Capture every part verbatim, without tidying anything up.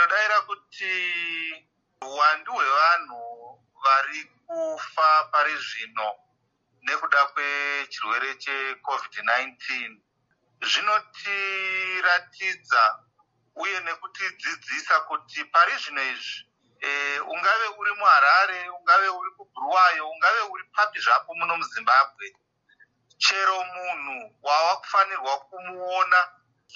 Ndinodaira kuti uwandu hwevanhu vari kufa pari zvino nekuda kwechirwere checovid nineteen zvinotiratidza uye nekutidzidzisa kuti pari zvino izvi e, ungave uri muHarare, ungave uri kuBulawayo, ungave uri papi zvapo muno muZimbabwe, chero munhu wava kufanirwa kumuona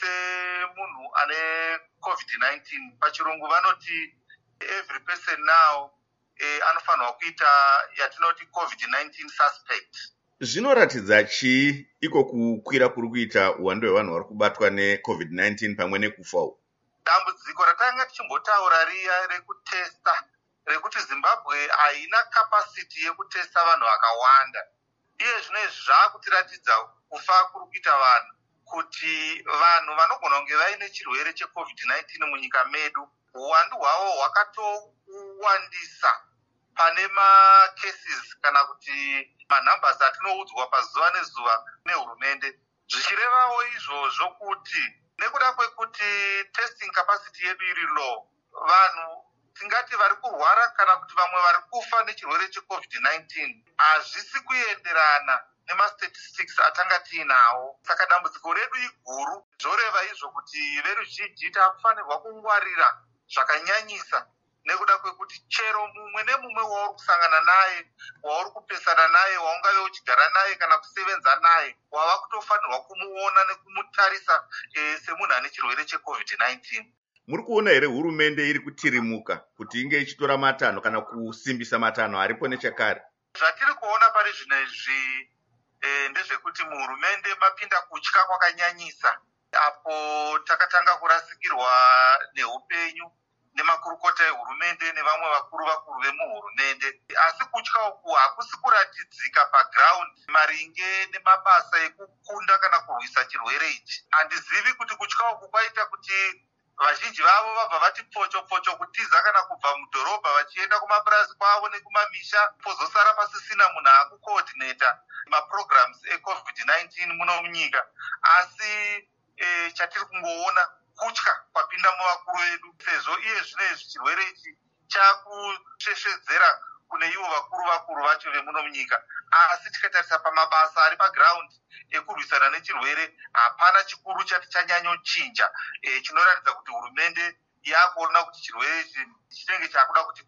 semunhu ane covid nineteen, pachirungu vanoti every person now e, anofanirwa kuita yatinoti covid nineteen suspect. Zvinoratidza chii iko kukwira kuri kuita uwandu hwevanhu vari kubatwa necovid nineteen pamwe nekufa uku? Dambudziko ratanga tichimbotaura riya rekutesta, rekuti Zimbabwe haina capacity yekutesta vanhu vakawanda. Iye zvino izvi zvakutiratidza kufa kuri kuita vanhu, kuti vanhu vanogona kunge vaine chirwere checovid nineteen munyika medu uwandu hwavo hwakatowandisa pane macases kana kuti manhambasi atinoudzwa pazuva nezuva nehurumende. Zvichirevawo izvozvo kuti nekuda kwekuti testing capacity yedu iri low, vanhu tingati vari kurwara kana kuti vamwe vari kufa nechirwere checovid nineteen hazvisi kuenderana nemastatistics atanga tiinawo. Saka dambudziko redu iguru. Zvoreva izvo kuti veruzhinji takufanirwa kungwarira zvakanyanyisa nekuda kwekuti chero mumwe nemumwe wauri kusangana naye, wauri kupesana naye, waungave uchigara naye kana kusevenza naye, wava kutofanirwa kumuona nekumutarisa e, semunhu ane chirwere checovid nineteen. Muri kuona here hurumende iri kutirimuka kuti inge ichitora matanho kana kusimbisa matanho aripo nechakare? Zvatiri kuona pari zvino izvi e, ndezvekuti muhurumende mapinda kutya kwakanyanyisa, apo takatanga kurasikirwa neupenyu nemakurukota ehurumende nevamwe vakuru vakuru vemuhurumende. Asi kutya uku hakusi kuratidzika paground maringe nemabasa ekukunda kana kurwisa chirwere ichi. Handizivi kuti kutya uku kwaita kuti vazhinji vavo vabva vati pfocho pfocho kutiza kana kubva mudhorobha vachienda kumapurazi kwavo nekumamisha, pozosara pasisina munhu akucoordinata maprograms ecovid nineteen muno munyika. Asi e, chatiri kungoona kutya kwapinda muvakuru vedu, sezvo iye zvino izvi chirwere ichi chakusvesvedzera kune ivo vakuru vakuru vacho vemuno munyika. Asi tikatarisa pamabasa ari paground ekurwisana nechirwere, hapana chikuru chati chanyanyochinja e, chinoratidza kuti hurumende yakuona kuti chirwere ichi chinenge chakuda kuti